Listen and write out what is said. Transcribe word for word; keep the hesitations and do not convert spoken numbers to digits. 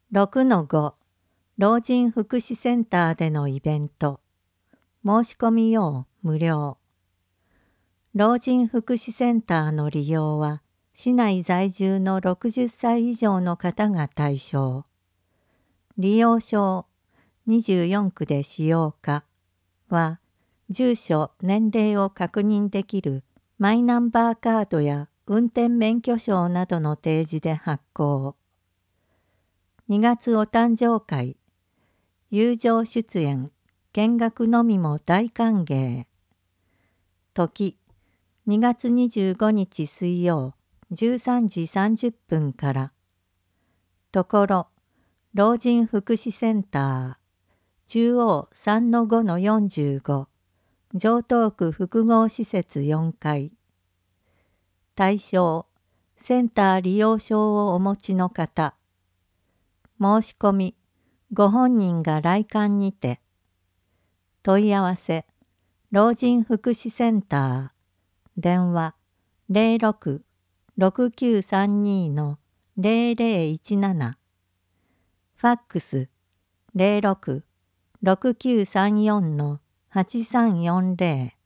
ろくのご 老人福祉センターでのイベント。申し込み用無料。老人福祉センターの利用は市内在住のろくじゅっさい以上の方が対象。利用証にじゅうよんくで使用可は住所・年齢を確認できるマイナンバーカードや運転免許証などの提示で発行。にがつお誕生会、友情出演、見学のみも大歓迎。時、にがつにじゅうごにち水曜、じゅうさんじさんじゅっぷんから。ところ、老人福祉センター、中央 さんのごのよんじゅうご、城東区複合施設よんかい。対象、センター利用証をお持ちの方。申し込み、ご本人が来館にて。問い合わせ、老人福祉センター、電話 ゼロろく ろくきゅうさんに のゼロゼロいちなな、ファックス ゼロろく ろくきゅうさんよん のはちさんよんゼロ